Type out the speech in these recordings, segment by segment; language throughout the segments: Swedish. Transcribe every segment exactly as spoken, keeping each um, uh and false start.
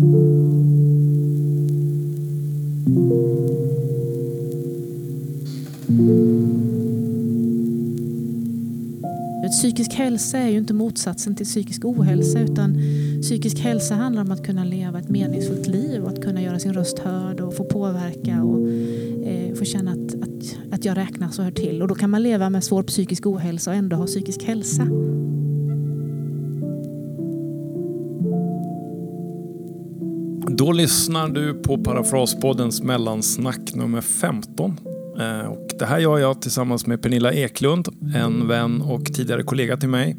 Psykisk hälsa är ju inte motsatsen till psykisk ohälsa, utan psykisk hälsa handlar om att kunna leva ett meningsfullt liv och att kunna göra sin röst hörd och få påverka och eh, få känna att, att, att jag räknas och hör till. Och då kan man leva med svår psykisk ohälsa och ändå ha psykisk hälsa. Då lyssnar du på Parafraspoddens mellansnack nummer femton. Och det här gör jag tillsammans med Pernilla Eklund, en vän och tidigare kollega till mig,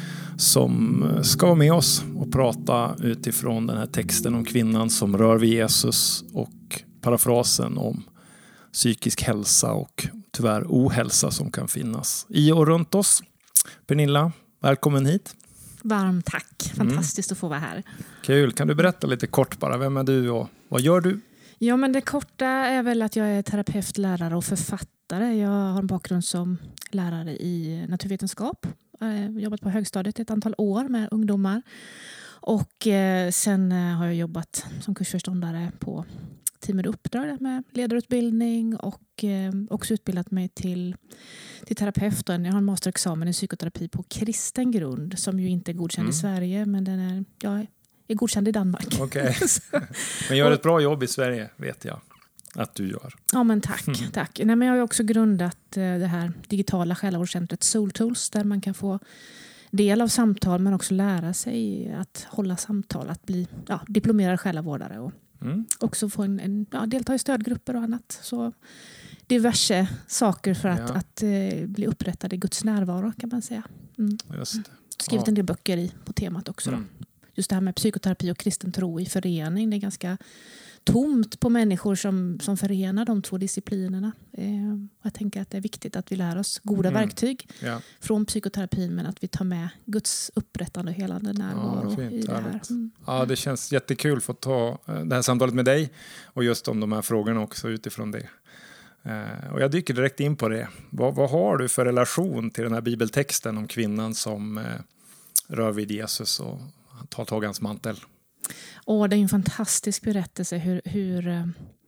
som ska vara med oss och prata utifrån den här texten om kvinnan som rör vid Jesus och parafrasen om psykisk hälsa och tyvärr ohälsa som kan finnas i och runt oss. Pernilla, välkommen hit. Varmt tack, fantastiskt mm. att få vara här. Kul, kan du berätta lite kort bara, vem är du och vad gör du? Ja, men det korta är väl att jag är terapeut, lärare och författare. Jag har en bakgrund som lärare i naturvetenskap. Jag har jobbat på högstadiet ett antal år med ungdomar. Och eh, sen eh, har jag jobbat som kursförståndare på Team med uppdrag med ledarutbildning och eh, också utbildat mig till, till terapeut. Jag har en masterexamen i psykoterapi på kristen grund som ju inte är godkänd mm. i Sverige, men den är... Ja, är godkänd i Danmark. Okej. Okay. Men gör ett bra jobb i Sverige, vet jag att du gör. Ja, men tack. Mm. tack. Nej, men jag har ju också grundat det här digitala själavårdscentret Soul Tools, där man kan få del av samtal men också lära sig att hålla samtal, att bli ja, diplomerad själavårdare och mm. också få en, en, ja, delta i stödgrupper och annat. Så diverse saker för att, ja. att uh, bli upprättad i Guds närvaro, kan man säga. Mm. Just det. Skrivit ja. en del böcker i, på temat också då. Mm. Just det här med psykoterapi och kristen tro i förening. Det är ganska tomt på människor som, som förenar de två disciplinerna. Eh, jag tänker att det är viktigt att vi lär oss goda mm. verktyg ja. från psykoterapin, men att vi tar med Guds upprättande och helande närvaro ja, fint, i det här. Mm. Ja, det känns jättekul att få ta det här samtalet med dig och just om de här frågorna också utifrån det. Eh, och jag dyker direkt in på det. Vad, vad har du för relation till den här bibeltexten om kvinnan som eh, rör vid Jesus och tar tag i hans mantel? Och det är en fantastisk berättelse hur, hur eh,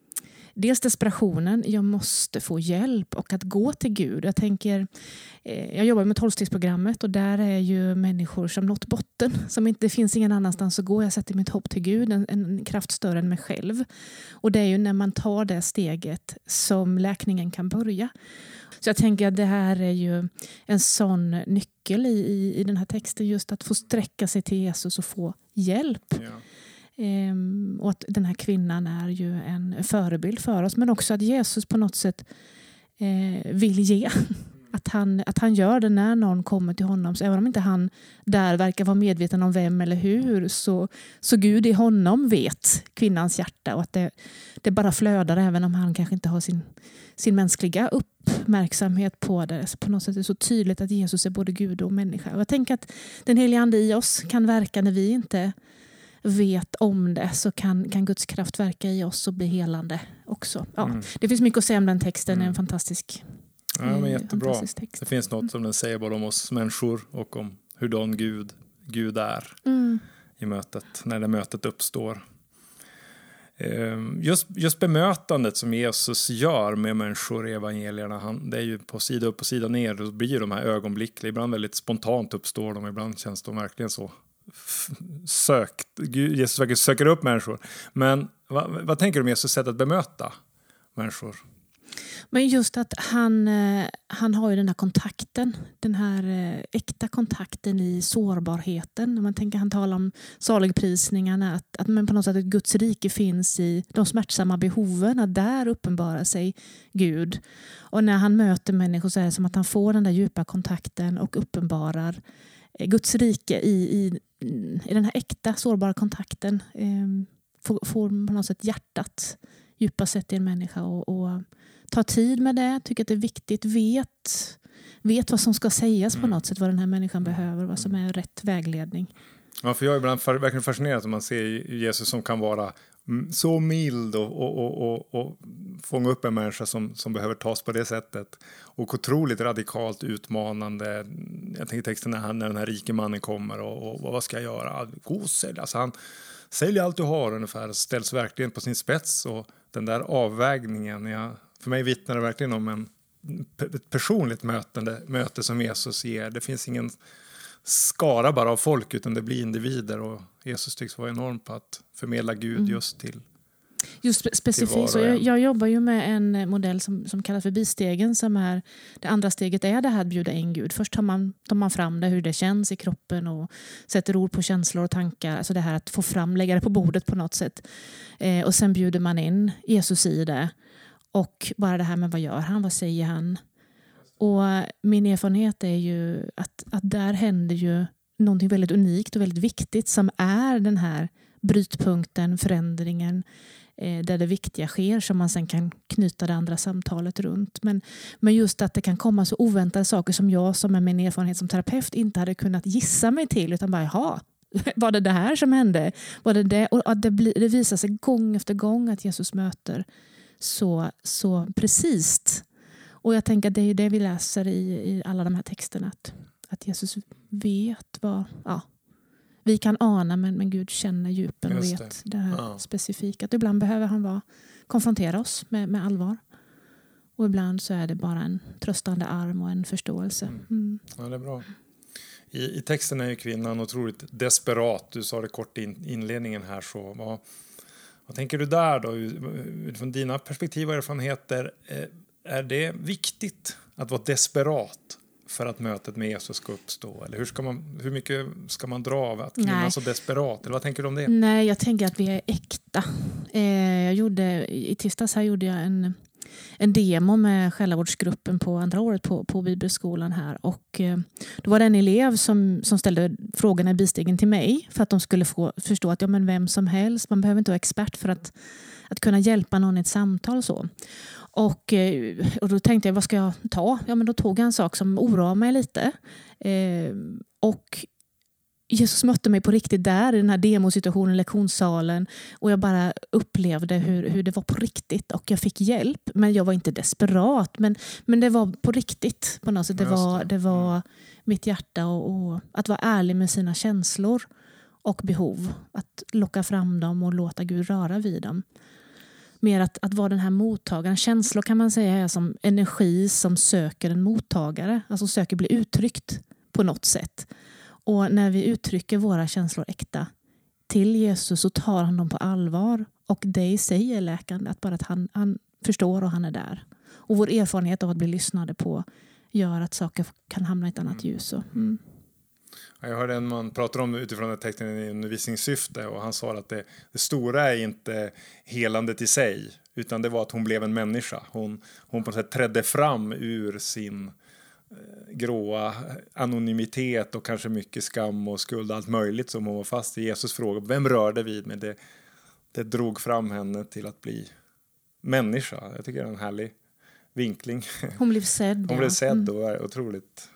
dels desperationen, jag måste få hjälp och att gå till Gud. Jag tänker, eh, jag jobbar med tolvstegsprogrammet och där är ju människor som nått botten, som inte finns ingen annanstans att gå. Jag sätter mitt hopp till Gud, en, en kraft större än mig själv. Och det är ju när man tar det steget som läkningen kan börja. Så jag tänker att det här är ju en sån nyckel i, i, i den här texten, just att få sträcka sig till Jesus och få hjälp. Ja. Ehm, och att den här kvinnan är ju en förebild för oss, men också att Jesus på något sätt eh, vill ge. Att han, att han gör det när någon kommer till honom. Så även om inte han där verkar vara medveten om vem eller hur, så, så Gud i honom vet kvinnans hjärta. Och att det, det bara flödar även om han kanske inte har sin, sin mänskliga uppmärksamhet på det. Så på något sätt är det så tydligt att Jesus är både Gud och människa. Och jag tänker att den heliga ande i oss kan verka när vi inte vet om det, så kan, kan Guds kraft verka i oss och bli helande också. Ja, mm. Det finns mycket att säga om den texten. Mm. Det är en fantastisk Ja, men jättebra. Det finns något som den säger både om oss människor och om hur don Gud, Gud är mm. i mötet, när det mötet uppstår. Just, just bemötandet som Jesus gör med människor i evangelierna, han, det är ju på sida upp och sida ner, då blir de här ögonblickliga, ibland väldigt spontant uppstår de, ibland känns de verkligen så sökt. Gud, Jesus verkligen söker upp människor. Men vad, vad tänker du om Jesus sätt att bemöta människor? Men just att han, han har ju den här kontakten, den här äkta kontakten i sårbarheten. Man tänker, han talar om saligprisningarna, att, att men på något sätt att Guds rike finns i de smärtsamma behoven, att där uppenbarar sig Gud. Och när han möter människor så är det som att han får den där djupa kontakten och uppenbarar Guds rike i, i, i den här äkta sårbara kontakten. Eh, får, får på något sätt hjärtat djupa sätt i en människa och, och ta tid med det, tycker att det är viktigt, vet, vet vad som ska sägas på något sätt, vad den här människan behöver, vad som är rätt vägledning. Ja, för jag är ibland verkligen fascinerad att man ser Jesus som kan vara så mild och, och, och, och, och fånga upp en människa som, som behöver tas på det sättet. Och otroligt radikalt utmanande. Jag tänker texten när, han, när den här rike mannen kommer och, och, och vad ska jag göra? Gå och sälj. Alltså han säljer allt du har ungefär och ställs verkligen på sin spets. Och den där avvägningen, ja, för mig vittnar det verkligen om en, ett personligt mötande, möte som Jesus ger. Det finns ingen skara bara av folk utan det blir individer och Jesus tycks vara enorm på att förmedla Gud mm. just till Just specifikt, så jag, jag jobbar ju med en modell som, som kallas för bistegen, som är det andra steget är det här att bjuda in Gud. Först tar man, tar man fram det, hur det känns i kroppen och sätter ord på känslor och tankar. Alltså det här att få fram, lägga det på bordet på något sätt. Eh, och sen bjuder man in Jesus i det. Och bara det här med vad gör han, vad säger han? Och min erfarenhet är ju att, att där händer ju någonting väldigt unikt och väldigt viktigt som är den här brytpunkten, förändringen eh, där det viktiga sker som man sen kan knyta det andra samtalet runt. Men, men just att det kan komma så oväntade saker som jag som med min erfarenhet som terapeut inte hade kunnat gissa mig till utan bara, jaha, var det det här som hände? Var det det? Och att det, blir, det visar sig gång efter gång att Jesus möter så, så precis. Och jag tänker att det är det vi läser i, i alla de här texterna. Att, att Jesus vet vad... Ja, vi kan ana men, men Gud känner djupen och vet det, det här ja. specifika. Att ibland behöver han vara, konfrontera oss med, med allvar. Och ibland så är det bara en tröstande arm och en förståelse. Mm. Ja, det är bra. I, I texten är ju kvinnan otroligt desperat. Du sa det kort i in, inledningen här. Så vad, vad tänker du där då? Utifrån dina perspektiv och erfarenheter, är det viktigt att vara desperat för att mötet med Jesus ska uppstå? Eller hur, ska man, hur mycket ska man dra av att kvinnan är så desperat? Eller vad tänker du om det? Nej, jag tänker att vi är äkta. Eh, jag gjorde, I tisdags här gjorde jag en, en demo med själavårdsgruppen på andra året på, på bibelskolan här. Och eh, då var det en elev som, som ställde frågorna i bistegen till mig för att de skulle få förstå att ja, men vem som helst, man behöver inte vara expert för att, att kunna hjälpa någon i ett samtal så. Och, och då tänkte jag, vad ska jag ta? Ja, men då tog jag en sak som oroade mig lite. Eh, och Jesus mötte mig på riktigt där i den här demosituationen, lektionssalen. Och jag bara upplevde hur, hur det var på riktigt. Och jag fick hjälp, men jag var inte desperat. Men, men det var på riktigt på något sätt. Det var, det var mitt hjärta och, och att vara ärlig med sina känslor och behov. Att locka fram dem och låta Gud röra vid dem. Mer att, att vara den här mottagaren. Känslor kan man säga är som energi som söker en mottagare. Alltså söker bli uttryckt på något sätt. Och när vi uttrycker våra känslor äkta till Jesus så tar han dem på allvar. Och det i sig är läkande. Att bara att han, han förstår och han är där. Och vår erfarenhet av att bli lyssnade på gör att saker kan hamna i ett annat ljus. Och, mm. Jag hörde en man prata om utifrån ett tecken i undervisningssyfte och han sa att det, det stora är inte helandet i sig utan det var att hon blev en människa. Hon, hon på något sätt trädde fram ur sin eh, gråa anonymitet och kanske mycket skam och skuld och allt möjligt som hon var fast i. Jesus frågade, vem rörde vid mig? Det, det drog fram henne till att bli människa. Jag tycker det är en härlig vinkling. Hon blev sedd. Hon ja. blev sedd och är otroligt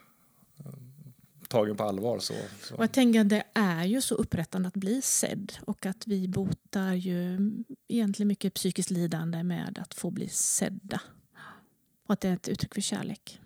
tagen på allvar. Så, så. Och jag tänker att det är ju så upprättande att bli sedd och att vi botar ju egentligen mycket psykiskt lidande med att få bli sedda. Och att det är ett uttryck för kärlek.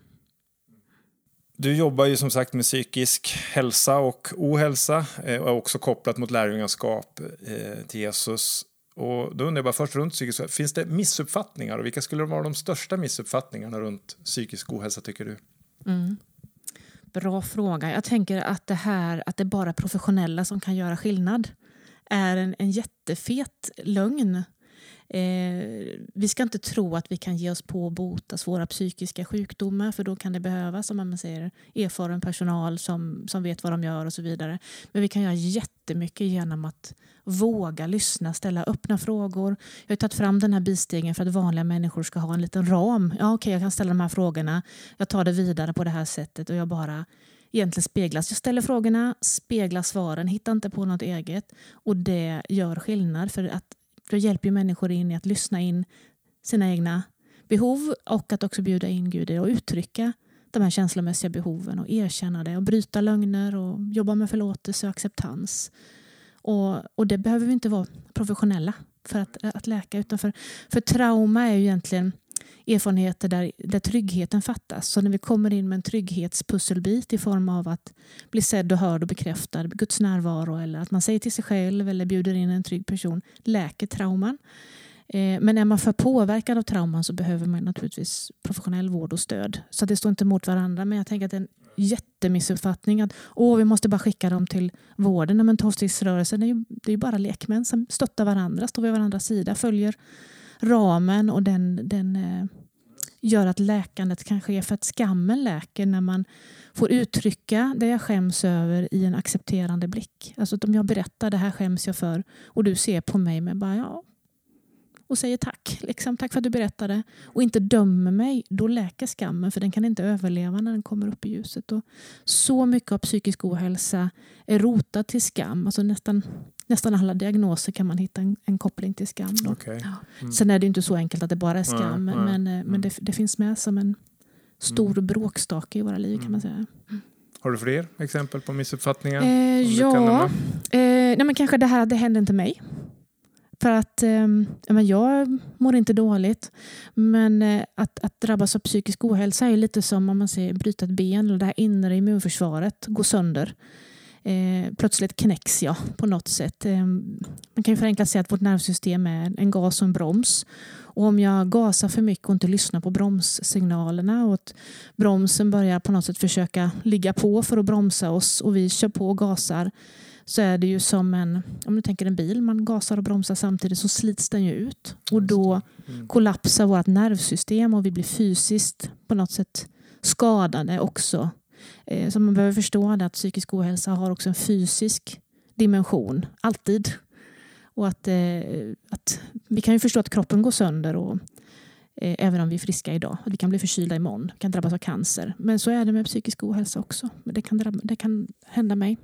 Du jobbar ju som sagt med psykisk hälsa och ohälsa och är också kopplat mot lärjungaskap till Jesus. Och då undrar jag bara först runt psykisk hälsa. Finns det missuppfattningar och vilka skulle vara de största missuppfattningarna runt psykisk ohälsa tycker du? Mm. Bra fråga. Jag tänker att det här att det är bara professionella som kan göra skillnad är en, en jättefet lögn. Eh, vi ska inte tro att vi kan ge oss på att bota svåra psykiska sjukdomar för då kan det behövas, som man säger, erfaren personal som, som vet vad de gör och så vidare. Men vi kan göra jättemycket genom att våga lyssna, ställa öppna frågor. Jag har tagit fram den här bistegen för att vanliga människor ska ha en liten ram. Ja, okej, jag kan ställa de här frågorna. Jag tar det vidare på det här sättet och jag bara egentligen speglas. Jag ställer frågorna, speglar svaren, hittar inte på något eget och det gör skillnad för att då hjälper ju människor in i att lyssna in sina egna behov och att också bjuda in Gud och uttrycka de här känslomässiga behoven och erkänna det och bryta lögner och jobba med förlåtelse och acceptans. Och, och det behöver vi inte vara professionella för att, att läka. Utan för, för trauma är ju egentligen erfarenheter där, där tryggheten fattas. Så när vi kommer in med en trygghetspusselbit i form av att bli sedd och hörd och bekräftad, Guds närvaro, eller att man säger till sig själv eller bjuder in en trygg person, läker trauman. Eh, men är man för påverkad av trauman så behöver man naturligtvis professionell vård och stöd. Så det står inte mot varandra, men jag tänker att det är en jättemissuppfattning att åh, vi måste bara skicka dem till vården. Men tolvstegsrörelsen är ju, det är ju bara lekmän som stöttar varandra, står vid varandras sida, följer ramen, och den, den eh, gör att läkandet kan ske, för att skammen läker när man får uttrycka det jag skäms över i en accepterande blick. Alltså att om jag berättar det här skäms jag för och du ser på mig med bara ja och säger tack, liksom, tack för att du berättade och inte dömer mig, då läker skammen, för den kan inte överleva när den kommer upp i ljuset. Och så mycket av psykisk ohälsa är rotad till skam. Alltså nästan Nästan alla diagnoser kan man hitta en, en koppling till skam. Då. Okay. Ja. Mm. Sen är det inte så enkelt att det bara är skam. Mm. Men, Mm. men det, det finns med som en stor mm. bråkstake i våra liv, kan man säga. Mm. Har du fler exempel på missuppfattningar? Eh, ja, eh, nej, men kanske det här att det hände inte mig. För att eh, men jag mår inte dåligt. Men eh, att, att drabbas av psykisk ohälsa är lite som om man säger bryta ett ben, eller det här inre immunförsvaret går sönder. Eh, plötsligt knäcks jag på något sätt. Eh, man kan ju förenklat säga att vårt nervsystem är en gas och en broms. Och om jag gasar för mycket och inte lyssnar på bromssignalerna och att bromsen börjar på något sätt försöka ligga på för att bromsa oss och vi kör på och gasar, så är det ju som en, om du tänker en bil, man gasar och bromsar samtidigt, så slits den ju ut. Och då mm. kollapsar vårt nervsystem och vi blir fysiskt på något sätt skadade också. Så man behöver förstå att psykisk ohälsa har också en fysisk dimension, alltid. Och att, att vi kan ju förstå att kroppen går sönder, och även om vi är friska idag, att vi kan bli förkylda imorgon, kan drabbas av cancer. Men så är det med psykisk ohälsa också. Det kan, drabba, det kan hända mig.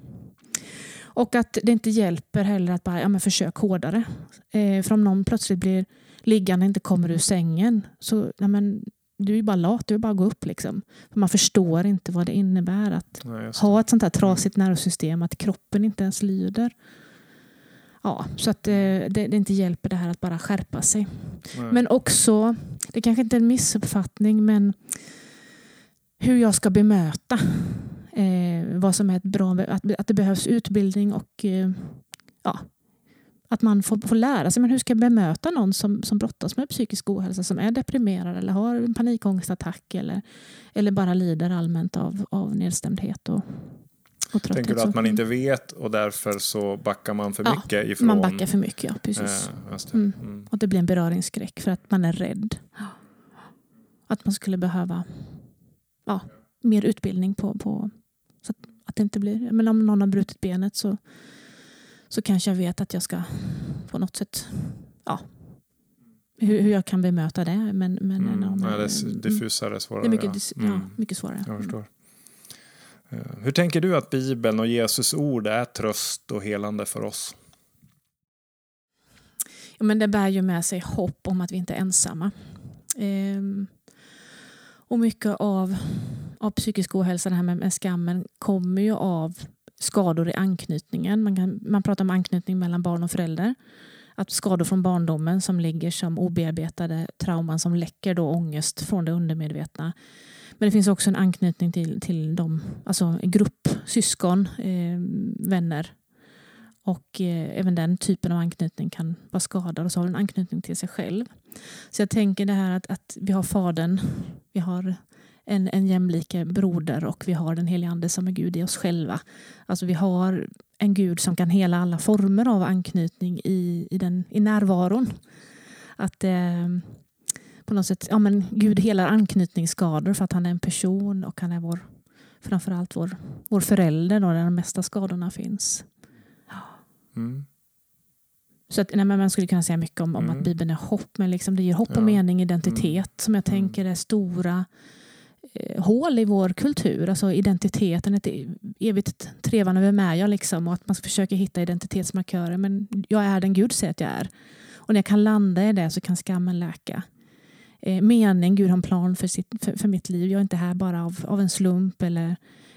Och att det inte hjälper heller att bara ja, men försök hårdare. För om någon plötsligt blir liggande och inte kommer ur sängen, så ja, men du är ju bara lat, du är bara gå upp liksom. För man förstår inte vad det innebär att Nej, ha ett sånt här trasigt nervsystem, att kroppen inte ens lyder. Ja, så att det, det, det inte hjälper det här att bara skärpa sig. Nej. Men också, det kanske inte är en missuppfattning, men hur jag ska bemöta eh, vad som är ett bra, att, att det behövs utbildning och eh, ja, att man får, får lära sig, men hur ska jag bemöta någon som, som brottas med psykisk ohälsa, som är deprimerad eller har en panikångestattack eller, eller bara lider allmänt av, av nedstämdhet och, och trötthet. Tänker du att man inte vet och därför så backar man för mycket ja, ifrån? Man backar för mycket, ja, precis. Eh, just det. Mm. Mm. Och det blir en beröringsskräck för att man är rädd. Att man skulle behöva ja, mer utbildning på, på så att, att det inte blir, men om någon har brutit benet så så kanske jag vet att jag ska på något sätt, ja, hur, hur jag kan bemöta det. Men, men mm. någon, ja, det är diffusare, svårare. Det är mycket, dis- mm. ja, mycket svårare. Jag förstår. Mm. Hur tänker du att Bibeln och Jesus ord är tröst och helande för oss? Ja, men det bär ju med sig hopp om att vi inte är ensamma. Ehm, och mycket av, av psykisk ohälsa, det här med, med skammen, kommer ju av skador i anknytningen. Man, kan, man pratar om anknytning mellan barn och förälder. Att skador från barndomen som ligger som obearbetade trauman som läcker då ångest från det undermedvetna. Men det finns också en anknytning till, till de, alltså en grupp, syskon, eh, vänner. Och eh, även den typen av anknytning kan vara skadad, och så har en anknytning till sig själv. Så jag tänker det här att, att vi har fadern, vi har En, en jämlike broder, och vi har den helige ande som är Gud i oss själva. Alltså vi har en Gud som kan hela alla former av anknytning i, i, den, i närvaron. Att eh, på något sätt, ja men Gud helar anknytningsskador för att han är en person, och han är vår, framförallt vår, vår förälder då, där de mesta skadorna finns. Mm. Så att, nej, men man skulle kunna säga mycket om, om mm. att Bibeln är hopp, men liksom det ger hopp och ja. mening, identitet, mm. som jag tänker är stora hål i vår kultur, alltså identiteten, ett evigt trevande, vem är jag liksom, och att man försöker hitta identitetsmarkörer, men jag är den Gud säger att jag är, och när jag kan landa i det så kan skammen läka. Eh, mening, Gud har en plan för, sitt, för, för mitt liv, jag är inte här bara av, av en slump eller,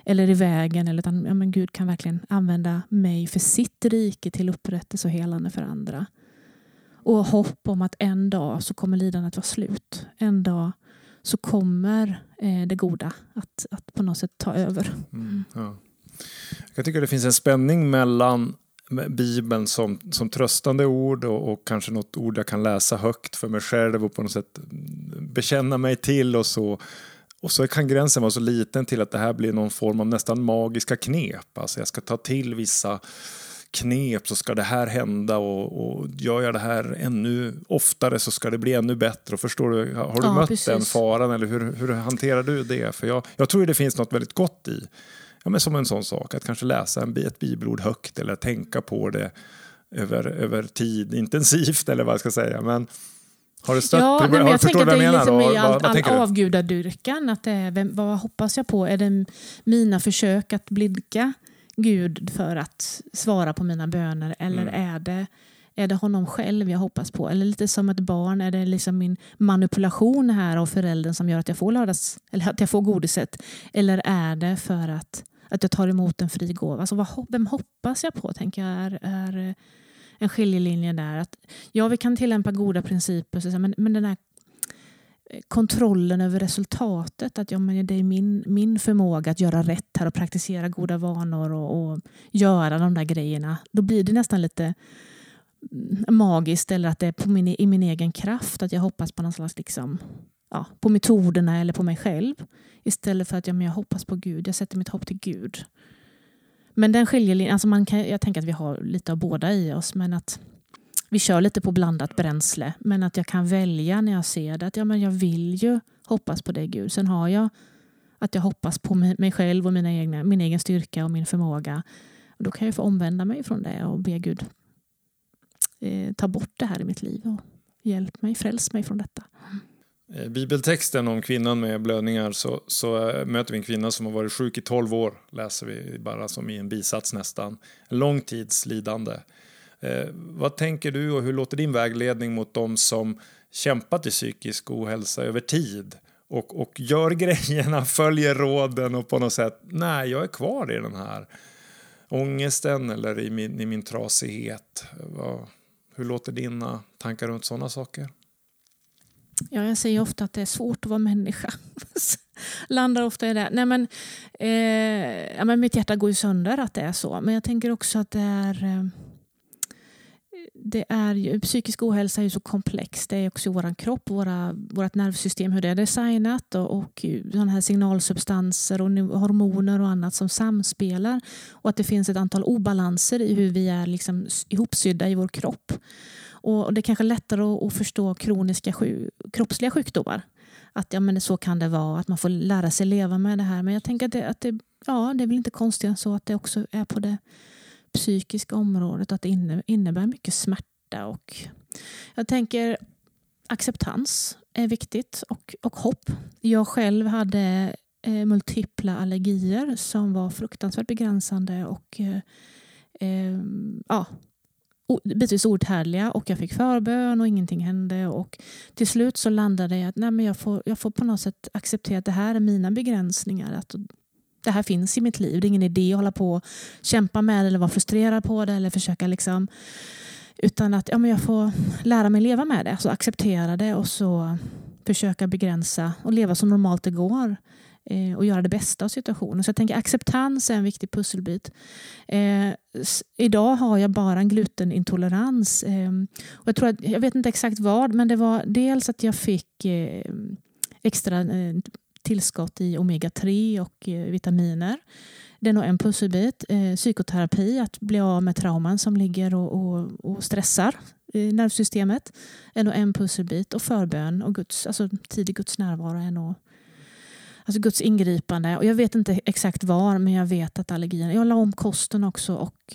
eller i vägen. Eller utan, ja, men Gud kan verkligen använda mig för sitt rike till upprättelse och helande för andra. Och hopp om att en dag så kommer lidandet vara slut. En dag så kommer eh, det goda att, att på något sätt ta över. Mm, ja. Jag tycker det finns en spänning mellan Bibeln som, som tröstande ord och, och kanske något ord jag kan läsa högt för mig själv och på något sätt bekänna mig till och så. Och så kan gränsen vara så liten till att det här blir någon form av nästan magiska knep. Alltså jag ska ta till vissa knep så ska det här hända och, och gör jag det här ännu oftare så ska det bli ännu bättre. Och förstår du, har du ja, mött precis. den faran eller hur, hur hanterar du det? För jag, jag tror det finns något väldigt gott i, ja, men som en sån sak, att kanske läsa en, ett bibelord högt eller tänka på det över, över tid, intensivt eller vad jag ska säga. Men har du stött? Ja, har, nej, men jag förstår tänker att det är liksom menar, i all, vad, vad all avgudadyrkan. Att det är, vem, vad hoppas jag på? Är det mina försök att blidka Gud för att svara på mina böner? Eller mm. är det är det honom själv jag hoppas på? Eller lite som ett barn, är det liksom min manipulation här av föräldern som gör att jag får lördags, eller att jag får godiset? Eller är det för att, att jag tar emot en fri gåva? Alltså vad, vem hoppas jag på, tänker jag, är, är en skiljelinje där. Att, ja, vi kan tillämpa goda principer, men, men den här kontrollen över resultatet, att ja, men det är min, min förmåga att göra rätt här och praktisera goda vanor och, och göra de där grejerna. Då blir det nästan lite magiskt, eller att det är på min, i min egen kraft, att jag hoppas på någon slags liksom, ja, på metoderna eller på mig själv. Istället för att ja, men jag hoppas på Gud, jag sätter mitt hopp till Gud. Men den skiljelinjen, alltså man kan, jag tänker att vi har lite av båda i oss, men att vi kör lite på blandat bränsle. Men att jag kan välja när jag ser det, att ja, men jag vill ju hoppas på det Gud. Sen har jag att jag hoppas på mig själv och mina egna, min egen styrka och min förmåga. Och då kan jag få omvända mig från det och be Gud eh, ta bort det här i mitt liv och hjälp mig, fräls mig från detta. I bibeltexten om kvinnan med blödningar så, så möter vi en kvinna som har varit sjuk i tolv år, läser vi bara som i en bisats nästan. En lång tids lidande. Eh, vad tänker du och hur låter din vägledning mot dem som kämpat i psykisk ohälsa över tid och, och gör grejerna, följer råden och på något sätt, nej, jag är kvar i den här ångesten eller i min, i min trasighet. Vad, hur låter dina tankar runt sådana saker? Ja, jag säger ofta att det är svårt att vara människa. Landar ofta i det. Nej, men, eh, ja, men mitt hjärta går ju sönder att det är så. Men jag tänker också att det är... Eh, det är ju, psykisk ohälsa är ju så komplex. Det är också vår kropp, våra, vårt nervsystem, hur det är designat. Och, och sådana här signalsubstanser och hormoner och annat som samspelar. Och att det finns ett antal obalanser i hur vi är liksom ihopsydda i vår kropp. Och det är kanske lättare att förstå kroniska sjuk, kroppsliga sjukdomar. Att ja, men så kan det vara, att man får lära sig leva med det här. Men jag tänker att det, att det, ja, det är väl inte konstigt så att det också är på det psykiska området. Att det innebär mycket smärta. Och jag tänker acceptans är viktigt och, och hopp. Jag själv hade eh, multipla allergier som var fruktansvärt begränsande och eh, eh, ja, bitvis outhärdliga, och jag fick förbön och ingenting hände, och till slut så landade jag att nej, men jag, får, jag får på något sätt acceptera att det här är mina begränsningar, att det här finns i mitt liv, det är ingen idé att hålla på och kämpa med eller vara frustrerad på det eller försöka liksom, utan att ja, men jag får lära mig leva med det, så acceptera det och så försöka begränsa och leva så normalt det går. Och göra det bästa av situationen. Så jag tänker acceptans är en viktig pusselbit. Eh, idag har jag bara en glutenintolerans. Eh, och jag, tror att, jag vet inte exakt vad, men det var dels att jag fick eh, extra eh, tillskott i omega tre och eh, vitaminer. Det är nog en pusselbit. Eh, psykoterapi, att bli av med trauman som ligger och, och, och stressar i nervsystemet, är nog en pusselbit. Och förbön och Guds, alltså tidig Guds närvaro är nog alltså Guds ingripande. Och jag vet inte exakt var, men jag vet att allergierna... Jag la om kosten också och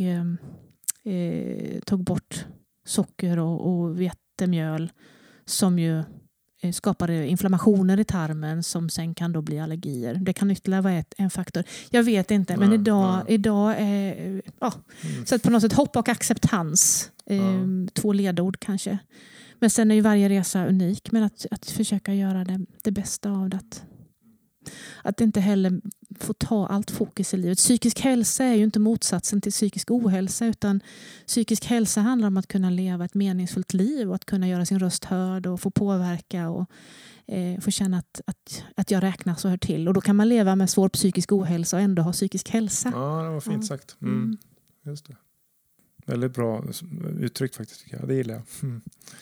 eh, eh, tog bort socker och, och vetemjöl som ju eh, skapar inflammationer i tarmen som sen kan då bli allergier. Det kan ytterligare vara ett, en faktor. Jag vet inte, men nej, idag, nej. idag är... Ja, mm. Så att på något sätt hopp och acceptans. Eh, mm. Två ledord kanske. Men sen är ju varje resa unik, men att, att försöka göra det, det bästa av det. Att inte heller få ta allt fokus i livet. Psykisk hälsa är ju inte motsatsen till psykisk ohälsa, utan psykisk hälsa handlar om att kunna leva ett meningsfullt liv och att kunna göra sin röst hörd och få påverka och eh, få känna att, att, att jag räknas och hör till. Och då kan man leva med svår psykisk ohälsa och ändå ha psykisk hälsa. Ja, det var fint ja. sagt. Mm. Mm. Just det. Väldigt bra uttryckt faktiskt, tycker jag. Det gillar jag. Mm.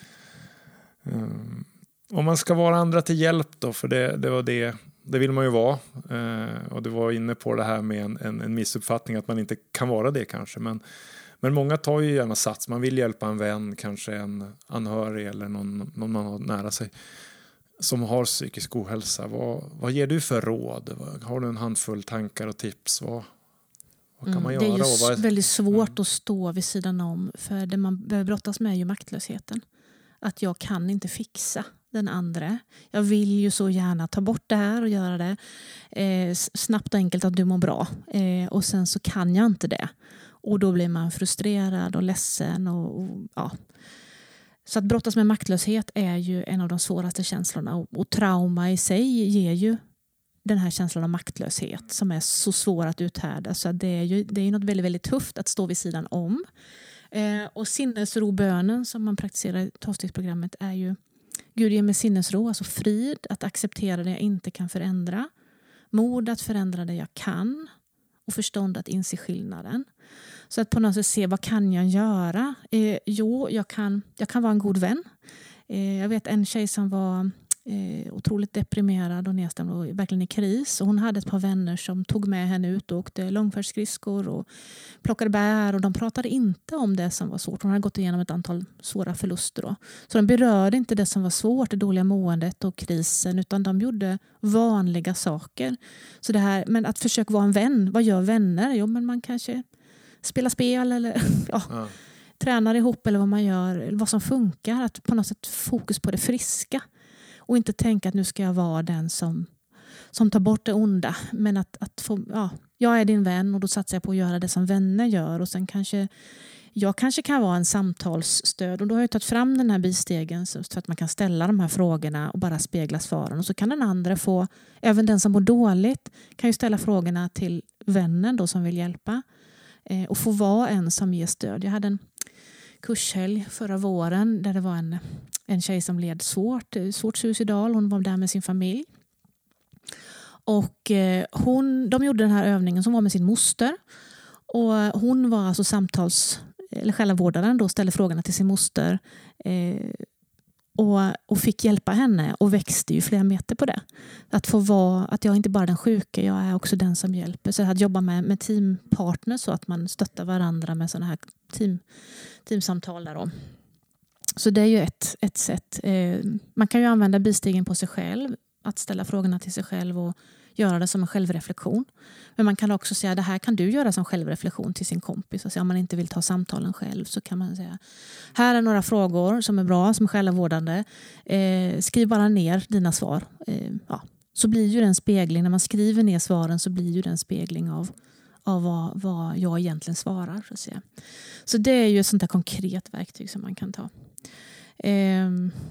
Um, om man ska vara andra till hjälp då, för det, det var det det vill man ju vara. Uh, och du var inne på det här med en, en, en missuppfattning att man inte kan vara det kanske. Men, men många tar ju gärna sats. Man vill hjälpa en vän, kanske en anhörig eller någon, någon man har nära sig som har psykisk ohälsa. Vad, vad ger du för råd? Har du en handfull tankar och tips? Vad, vad kan man mm, göra? Det är ju vad är... väldigt svårt mm. att stå vid sidan om. För det man behöver brottas med är ju maktlösheten. Att jag kan inte fixa den andra. Jag vill ju så gärna ta bort det här och göra det eh, snabbt och enkelt att du mår bra. Eh, och sen så kan jag inte det. Och då blir man frustrerad och ledsen. Och, och, ja. Så att brottas med maktlöshet är ju en av de svåraste känslorna. Och, och trauma i sig ger ju den här känslan av maktlöshet som är så svår att uthärda. Så det är ju, det är ju något väldigt, väldigt tufft att stå vid sidan om. Eh, och sinnesrobönen som man praktiserar i tolvstegsprogrammet är ju Gud ger mig sinnesro, alltså frid, att acceptera det jag inte kan förändra. Mod att förändra det jag kan. Och förstånd att inse skillnaden. Så att på något sätt se, vad kan jag göra? Eh, jo, jag kan, jag kan vara en god vän. Eh, jag vet en tjej som var eh, otroligt deprimerad och nedstämd och verkligen i kris. Och hon hade ett par vänner som tog med henne ut och åkte långfärdsskridskor och plockade bär. Och de pratade inte om det som var svårt. Hon hade gått igenom ett antal svåra förluster då. Så de berörde inte det som var svårt, det dåliga måendet och krisen. Utan de gjorde vanliga saker. Så det här, men att försöka vara en vän. Vad gör vänner? Jo, men man kanske spelar spel eller ja, ja. tränar ihop eller vad man gör. Eller vad som funkar. Att på något sätt fokus på det friska. Och inte tänka att nu ska jag vara den som, som tar bort det onda. Men att, att få, ja, jag är din vän och då satsar jag på att göra det som vänner gör. Och sen kanske jag kanske kan vara en samtalsstöd. Och då har jag tagit fram den här bistegen så att man kan ställa de här frågorna och bara spegla svaren. Och så kan den andra få, även den som mår dåligt kan ju ställa frågorna till vännen då som vill hjälpa. Eh, och få vara en som ger stöd. Jag hade en kurshelg förra våren där det var en, en tjej som led svårt, svårt suicidal. Hon var där med sin familj. Och eh, hon, de gjorde den här övningen som var med sin moster. Och hon var alltså samtals, eller själavårdaren då, ställde frågorna till sin moster. Eh, och, och fick hjälpa henne och växte ju flera meter på det. Att få vara, att jag inte bara är den sjuka, jag är också den som hjälper. Så att jobba med, med teampartners så att man stöttar varandra med sådana här team, teamsamtal där då. Så det är ju ett, ett sätt. Eh, man kan ju använda bistegen på sig själv. Att ställa frågorna till sig själv och göra det som en självreflektion. Men man kan också säga att det här kan du göra som självreflektion till sin kompis. Alltså om man inte vill ta samtalen själv så kan man säga här är några frågor som är bra, som är själavårdande. Eh, skriv bara ner dina svar. Eh, ja. Så blir ju det en spegling. När man skriver ner svaren så blir ju det en spegling av, av vad, vad jag egentligen svarar. Så, att säga. Så det är ju ett sånt där konkret verktyg som man kan ta. Eh,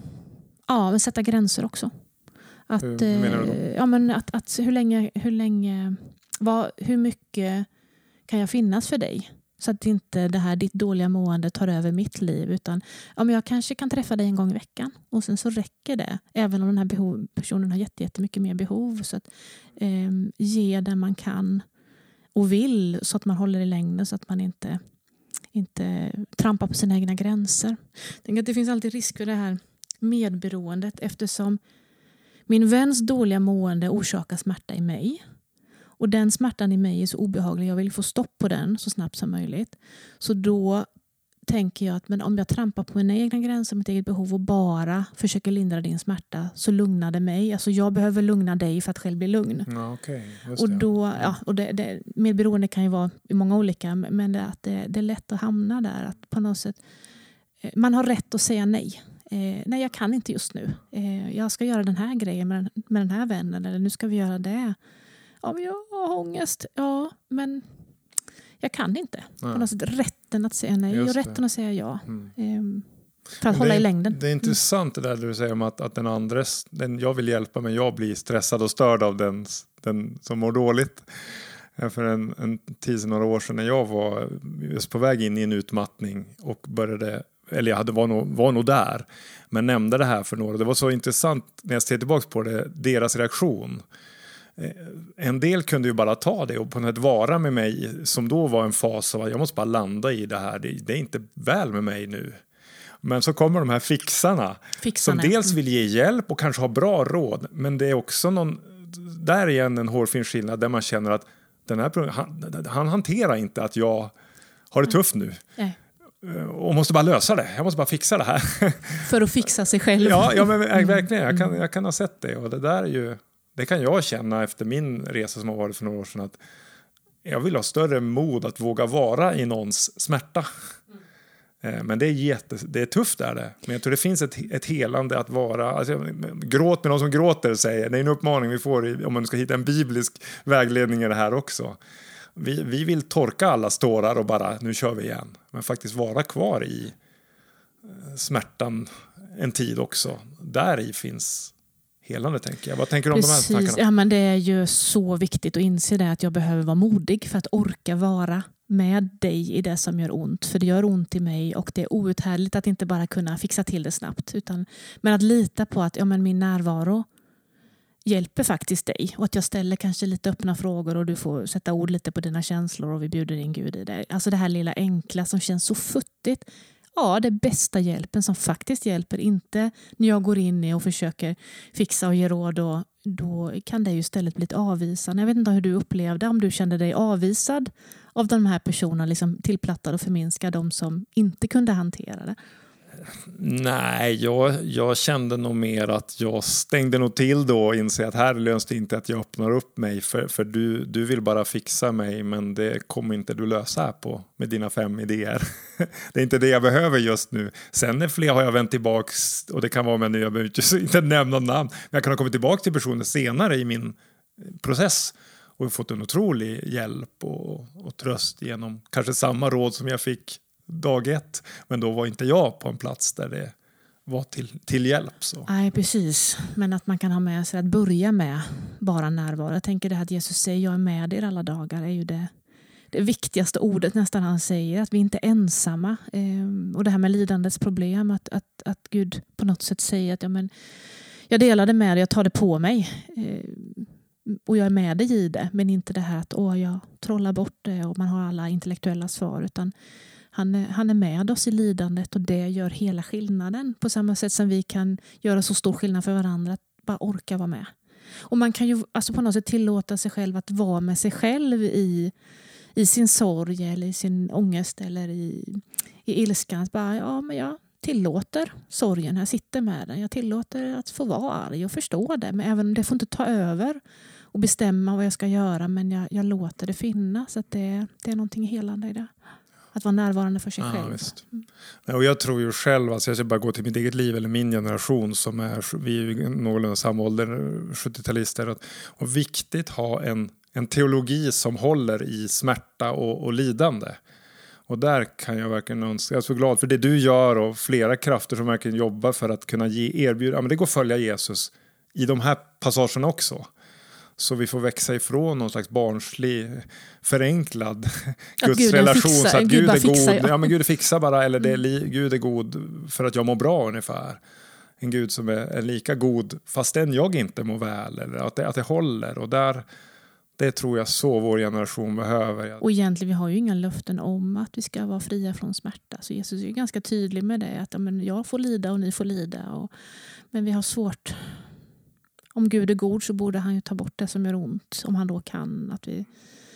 ja, men sätta gränser också. Att, hur menar du då? Ja, men att, att hur länge, hur länge vad, hur mycket kan jag finnas för dig? Så att inte det här ditt dåliga mående tar över mitt liv. Utan ja, men jag kanske kan träffa dig en gång i veckan. Och sen så räcker det. Även om den här behov, personen har jättemycket mer behov. Så att eh, ge det man kan och vill. Så att man håller i längden. Så att man inte, inte trampar på sina egna gränser. Jag tänker att det finns alltid risk för det här medberoendet. Eftersom min väns dåliga mående orsakar smärta i mig. Och den smärtan i mig är så obehaglig. Jag vill få stopp på den så snabbt som möjligt. Så då tänker jag att men om jag trampar på mina egna gränser, mitt eget behov och bara försöker lindra din smärta så lugnar det mig. Alltså jag behöver lugna dig för att själv bli lugn. Ja, okay. Just och det. då, ja, och det, det, medberoende kan ju vara i många olika. Men det, att det, det är lätt att hamna där. Att på något sätt, man har rätt att säga nej. Eh, nej, jag kan inte just nu. Eh, jag ska göra den här grejen med den, med den här vännen. Eller nu ska vi göra det. Ja, men jag har ångest. Ja, men jag kan inte. På något sätt, rätten att säga nej just och rätten det. att säga ja. Mm. Eh, För att hålla är, i längden. Det är intressant mm. det där du säger om att, att den andres, den jag vill hjälpa men jag blir stressad och störd av den, den som mår dåligt. För en, en tid, några år sedan när jag var just på väg in i en utmattning och började, eller jag hade, var, nog, var nog där, men nämnde det här för några. Det var så intressant när jag ser tillbaka på det, deras reaktion. En del kunde ju bara ta det och på något sätt vara med mig, som då var en fas av att jag måste bara landa i det här, det, det är inte väl med mig nu. Men så kommer de här fixarna, fixarna som dels vill ge hjälp och kanske ha bra råd, men det är också någon, där igen en hårfin skillnad där man känner att den här, han, han hanterar inte att jag har det tufft nu. Nej. Och måste bara lösa det. Jag måste bara fixa det här. För att fixa sig själv. Ja, ja men verkligen. Jag kan, jag kan ha sett det. Och det där är ju, det kan jag känna efter min resa som har varit för några år sedan. Att jag vill ha större mod att våga vara i någons smärta. Mm. Men det är, jätte, det är tufft där det. Men jag tror det finns ett, ett helande att vara. Alltså, gråt med någon som gråter, säger. Det är en uppmaning vi får i, om man ska hitta en biblisk vägledning i det här också. Vi, vi vill torka alla tårar och bara, nu kör vi igen. Men faktiskt vara kvar i smärtan en tid också. Där i finns helande, tänker jag. Vad tänker du om Precis. de här tankarna? Ja, men det är ju så viktigt att inse det, att jag behöver vara modig för att orka vara med dig i det som gör ont. För det gör ont i mig och det är outhärdligt att inte bara kunna fixa till det snabbt. Utan, men att lita på att ja, men min närvaro hjälper faktiskt dig. Och att jag ställer kanske lite öppna frågor och du får sätta ord lite på dina känslor och vi bjuder in Gud i det. Alltså det här lilla enkla som känns så futtigt. Ja, det är bästa hjälpen som faktiskt hjälper. Inte när jag går in i och försöker fixa och ge råd. Och då kan det ju istället bli ett avvisande. Jag vet inte hur du upplevde, om du kände dig avvisad av de här personerna, liksom tillplattade och förminskade, de som inte kunde hantera det. Nej, jag, jag kände nog mer att jag stängde nog till då och inser att här löns det inte att jag öppnar upp mig för, för du, du vill bara fixa mig, men det kommer inte du lösa här på med dina fem idéer. Det är inte det jag behöver just nu. Sen är fler har jag vänt tillbaks och det kan vara med nu, jag behöver inte nämna namn, men jag kan ha kommit tillbaka till personer senare i min process och fått en otrolig hjälp och, och tröst genom kanske samma råd som jag fick dag ett, men då var inte jag på en plats där det var till, till hjälp. Så. Nej, precis. Men att man kan ha med sig att börja med bara närvaro. Jag tänker det här att Jesus säger jag är med er alla dagar är ju det, det viktigaste ordet nästan han säger, att vi inte är ensamma. Ehm, och det här med lidandets problem, att, att, att Gud på något sätt säger att ja, men, jag delar det med dig, jag tar det på mig. Ehm, och jag är med dig i det, men inte det här att åh, jag trollar bort det och man har alla intellektuella svar, utan Han är, han är med oss i lidandet och det gör hela skillnaden. På samma sätt som vi kan göra så stor skillnad för varandra, att bara orka vara med. Och man kan ju alltså på något sätt tillåta sig själv att vara med sig själv i, i sin sorg eller i sin ångest eller i, i ilskan. Att bara, ja, men jag tillåter sorgen, jag sitter med den. Jag tillåter att få vara arg och förstå det. Men även om det får inte ta över och bestämma vad jag ska göra, men jag, jag låter det finnas. Så att det, det är någonting helande i det. Att vara närvarande för sig ja, själv. Visst. Mm. Och jag tror ju själv, alltså jag ska bara gå till mitt eget liv eller min generation som är, vi är ju någorlunda samma ålder, sjuttio-talister. Och, och viktigt ha en, en teologi som håller i smärta och, och lidande. Och där kan jag verkligen önska, jag är så glad för det du gör och flera krafter som verkligen jobbar för att kunna ge erbjuda, ja, men det går att följa Jesus i de här passagerna också. Så vi får växa ifrån någon slags barnslig, förenklad gudsrelation. Så att Gud är god. Ja, men Gud fixar bara. Eller det är li, Gud är god för att jag mår bra ungefär. En Gud som är, är lika god fastän jag inte mår väl. Eller att det, att det håller. Och där, det tror jag så vår generation behöver. Och egentligen vi har ju inga löften om att vi ska vara fria från smärta. Så Jesus är ju ganska tydlig med det. Att ja, men jag får lida och ni får lida. Och, men vi har svårt... Om Gud är god så borde han ju ta bort det som gör ont. Om han då kan. Att vi,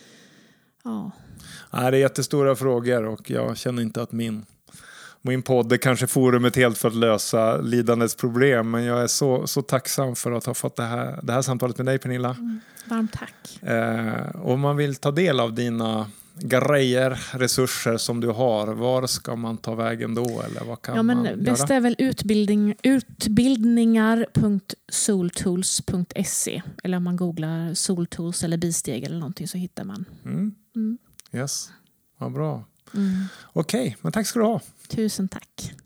ja. Nej, det är jättestora frågor och jag känner inte att min, min podd är kanske forumet helt för att lösa lidandets problem. Men jag är så, så tacksam för att ha fått det här, det här samtalet med dig, Pernilla. Mm, varmt tack. Eh, om man vill ta del av dina grejer, resurser som du har, var ska man ta vägen då? Eller vad kan ja, men man bäst göra? är väl utbildning, utbildningar punkt soultools punkt se eller om man googlar Soultools eller Bisteg eller någonting så hittar man. Mm. Mm. Yes, vad bra. Mm. Okej, okay, men tack ska du ha. Tusen tack.